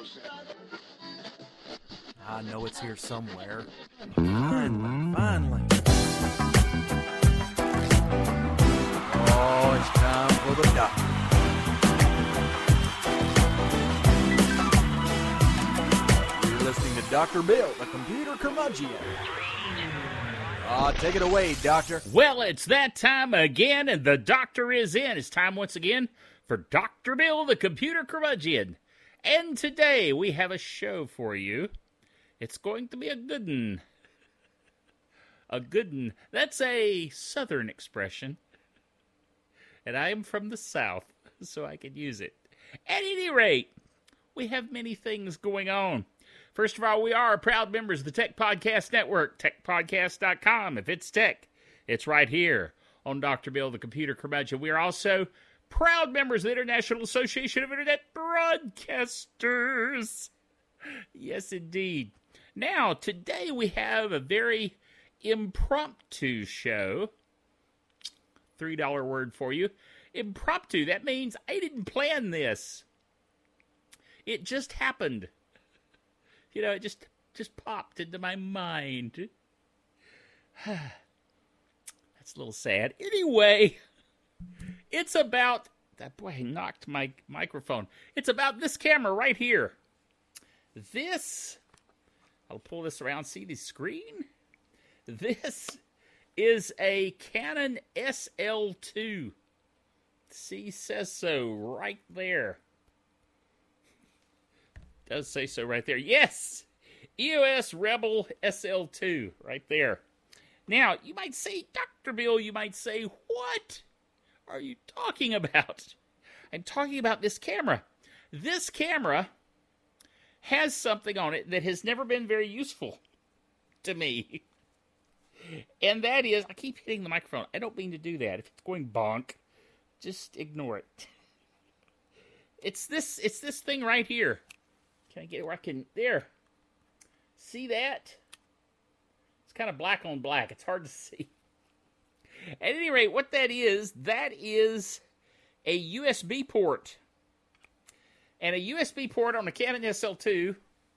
I know it's here somewhere. Finally. Oh, it's time for the doctor. You're listening to Dr. Bill, the computer curmudgeon. Take it away, Doctor. Well, it's that time again, and the doctor is in. It's time once again for Dr. Bill, the computer curmudgeon. And today we have a show for you. It's going to be a good one. A good one. That's a southern expression. And I am from the South, so I can use it. At any rate, we have many things going on. First of all, we are proud members of the Tech Podcast Network, techpodcast.com. If it's tech, it's right here on Dr. Bill, the computer curmudgeon. We are also proud members of the International Association of Internet Broadcasters. Yes, indeed. Now, today we have a very impromptu show. $3 word for you. Impromptu. That means I didn't plan this. It just happened. You know, it just popped into my mind. That's a little sad. Anyway, it's about... Boy, I knocked my microphone. It's about this camera right here. This... I'll pull this around. See the screen? This is a Canon SL2. See, says so right there. Does say so right there. Yes! EOS Rebel SL2 right there. Now, you might say, Dr. Bill, you might say, what are you talking about? I'm talking about this camera. This camera has something on it that has never been very useful to me. And that is, I keep hitting the microphone. I don't mean to do that. If it's going bonk, just ignore it. It's this thing right here. Can I get it where I can... There. See that? It's kind of black on black. It's hard to see. At any rate, what that is a USB port. And a USB port on a Canon SL2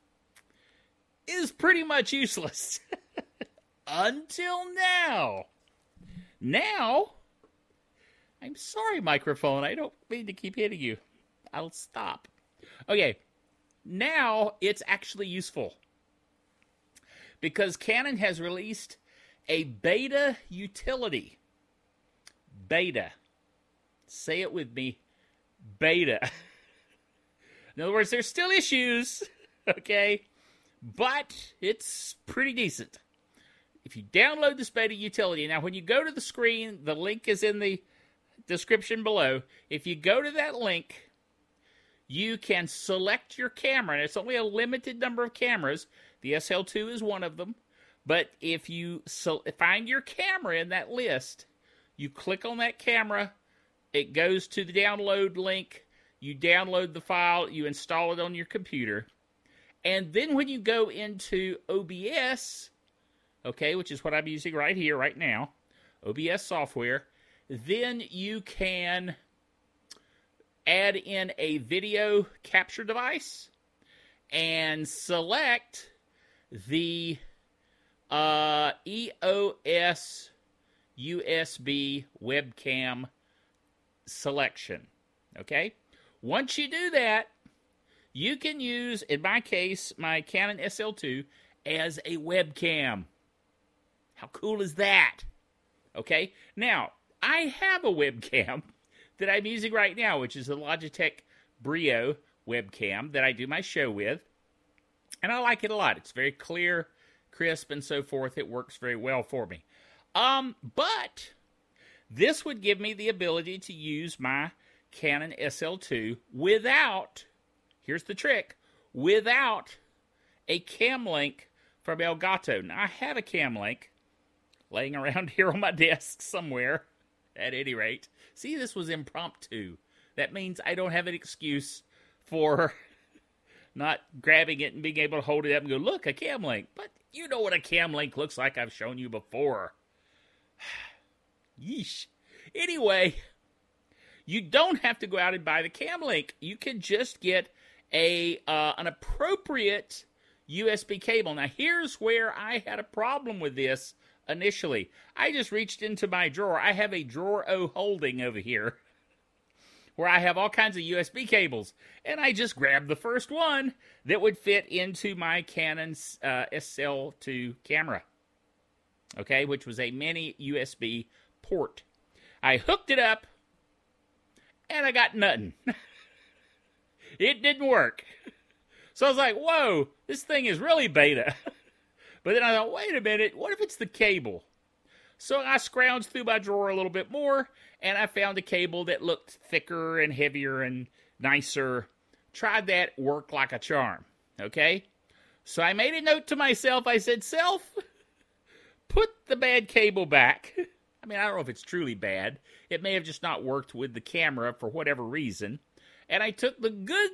is pretty much useless. Until now. Now, I'm sorry, microphone. I don't mean to keep hitting you. I'll stop. Okay. Now, it's actually useful. Because Canon has released a beta utility. Beta. Say it with me. Beta. In other words, there's still issues. Okay? But it's pretty decent. If you download this beta utility, now when you go to the screen, the link is in the description below. If you go to that link, you can select your camera, and it's only a limited number of cameras. The SL2 is one of them. But if you find your camera in that list, you click on that camera, it goes to the download link, you download the file, you install it on your computer, and then when you go into OBS, okay, which is what I'm using right here, right now, OBS software, then you can add in a video capture device and select the EOS USB webcam selection. Okay? Once you do that, you can use, in my case, my Canon SL2 as a webcam. How cool is that? Okay? Now, I have a webcam that I'm using right now, which is a Logitech Brio webcam that I do my show with. And I like it a lot. It's very clear, crisp, and so forth. It works very well for me. But this would give me the ability to use my Canon SL2 without, here's the trick, without a cam link from Elgato. Now, I have a cam link laying around here on my desk somewhere, at any rate. See, this was impromptu. That means I don't have an excuse for not grabbing it and being able to hold it up and go, look, a cam link. But you know what a cam link looks like. I've shown you before. Yeesh. Anyway, you don't have to go out and buy the cam link. You can just get an appropriate USB cable. Now, here's where I had a problem with this initially. I just reached into my drawer. I have a drawer O holding over here where I have all kinds of USB cables. And I just grabbed the first one that would fit into my Canon SL2 camera. Okay, which was a mini USB port. I hooked it up, and I got nothing. It didn't work. So I was like, whoa, this thing is really beta. But then I thought, wait a minute, what if it's the cable? So I scrounged through my drawer a little bit more, and I found a cable that looked thicker and heavier and nicer. Tried that, worked like a charm, okay? So I made a note to myself. I said, self, put the bad cable back. I mean, I don't know if it's truly bad. It may have just not worked with the camera for whatever reason. And I took the good,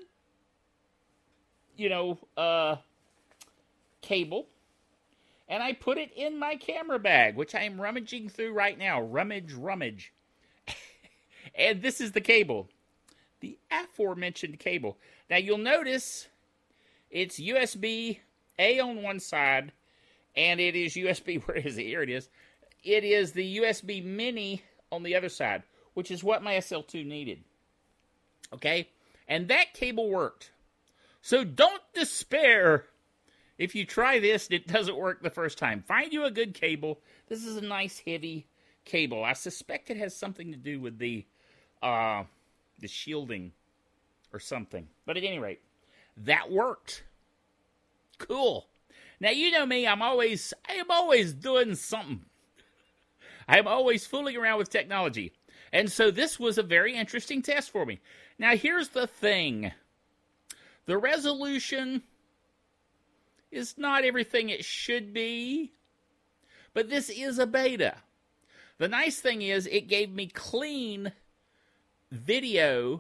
cable, and I put it in my camera bag, which I am rummaging through right now. Rummage. And this is the cable. The aforementioned cable. Now, you'll notice it's USB-A on one side, and it is USB, where is it? Here it is. It is the USB Mini on the other side, which is what my SL2 needed. Okay? And that cable worked. So don't despair if you try this and it doesn't work the first time. Find you a good cable. This is a nice, heavy cable. I suspect it has something to do with the shielding or something. But at any rate, that worked. Cool. Now, you know me, I am always doing something. I am always fooling around with technology. And so this was a very interesting test for me. Now, here's the thing. The resolution is not everything it should be, but this is a beta. The nice thing is it gave me clean video.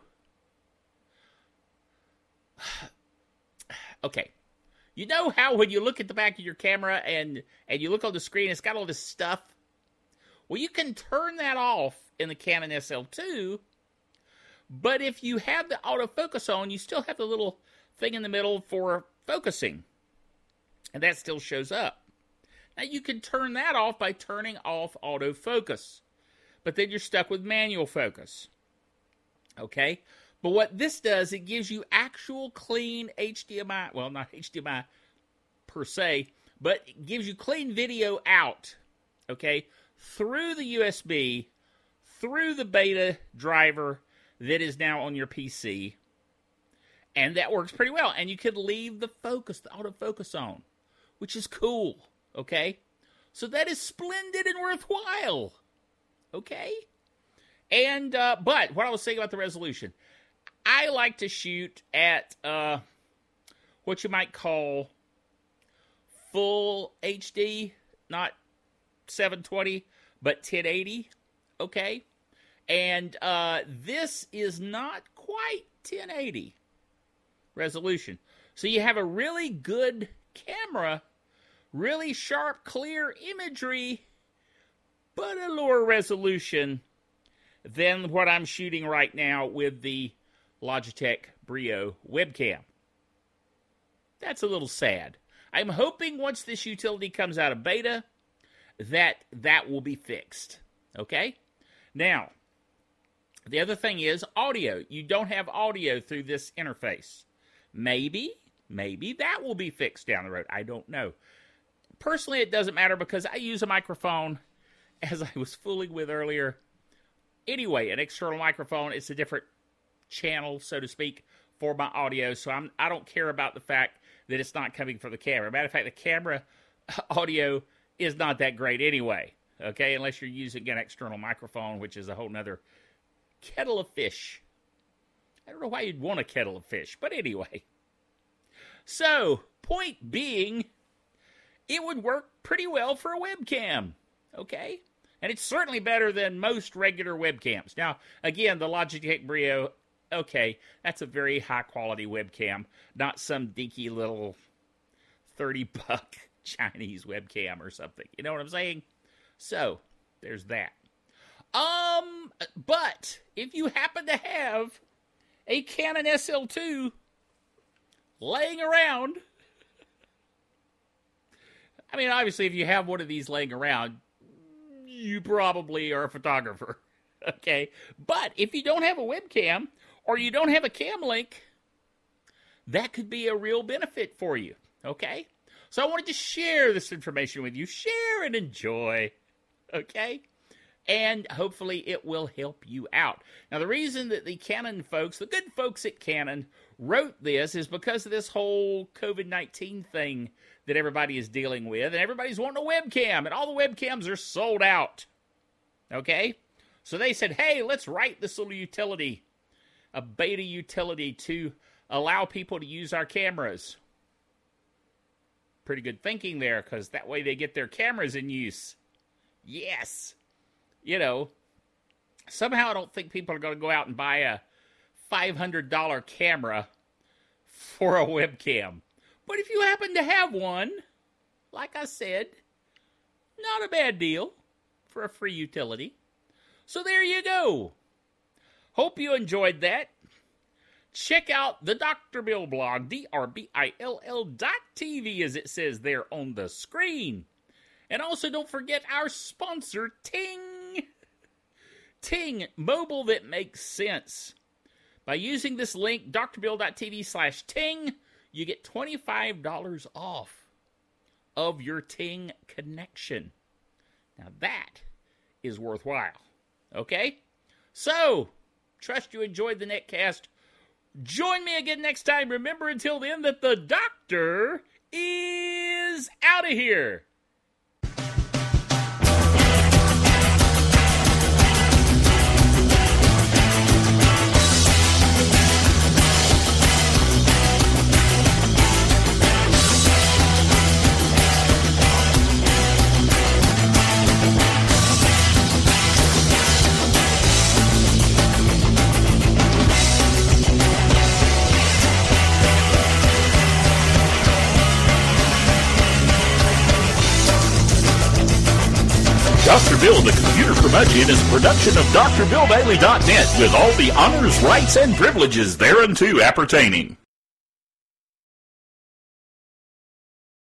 Okay. You know how when you look at the back of your camera and you look on the screen, it's got all this stuff? Well, you can turn that off in the Canon SL2, but if you have the autofocus on, you still have the little thing in the middle for focusing, and that still shows up. Now, you can turn that off by turning off autofocus, but then you're stuck with manual focus. Okay? But what this does, it gives you actual clean HDMI, well, not HDMI per se, but it gives you clean video out, okay, through the USB, through the beta driver that is now on your PC, and that works pretty well. And you could leave the focus, the autofocus on, which is cool, okay? So that is splendid and worthwhile, okay? And, but what I was saying about the resolution, I like to shoot at what you might call full HD, not 720, but 1080, okay? And this is not quite 1080 resolution. So you have a really good camera, really sharp, clear imagery, but a lower resolution than what I'm shooting right now with the Logitech Brio webcam. That's a little sad. I'm hoping once this utility comes out of beta that will be fixed. Okay? Now, the other thing is audio. You don't have audio through this interface. Maybe that will be fixed down the road. I don't know. Personally, it doesn't matter because I use a microphone, as I was fooling with earlier. Anyway, an external microphone, it's a different channel, so to speak, for my audio, so I don't care about the fact that it's not coming from the camera. Matter of fact, the camera audio is not that great anyway, okay, unless you're using an external microphone, which is a whole nother kettle of fish. I don't know why you'd want a kettle of fish, but anyway. So, point being, it would work pretty well for a webcam, okay? And it's certainly better than most regular webcams. Now, again, the Logitech Brio, okay, that's a very high-quality webcam, not some dinky little $30 Chinese webcam or something. You know what I'm saying? So, there's that. But if you happen to have a Canon SL2, laying around. I mean, obviously, if you have one of these laying around, you probably are a photographer, okay? But if you don't have a webcam or you don't have a cam link, that could be a real benefit for you, okay? So I wanted to share this information with you. Share and enjoy, okay? And hopefully it will help you out. Now, the reason that the Canon folks, the good folks at Canon, wrote this is because of this whole COVID-19 thing that everybody is dealing with, and everybody's wanting a webcam, and all the webcams are sold out, okay? So they said, hey, let's write this little utility, a beta utility to allow people to use our cameras. Pretty good thinking there, because that way they get their cameras in use. Yes. You know, somehow I don't think people are going to go out and buy a $500 camera for a webcam. But if you happen to have one, like I said, not a bad deal for a free utility. So there you go. Hope you enjoyed that. Check out the Dr. Bill blog, drbill.tv, as it says there on the screen. And also don't forget our sponsor, Ting. Ting, mobile that makes sense. By using this link, drbill.tv/Ting, you get $25 off of your Ting connection. Now that is worthwhile. Okay? So, trust you enjoyed the netcast. Join me again next time. Remember until then that the doctor is out of here. Dr. Bill, the Computer Curmudgeon, is a production of DrBillDaily.net with all the honors, rights, and privileges thereunto appertaining.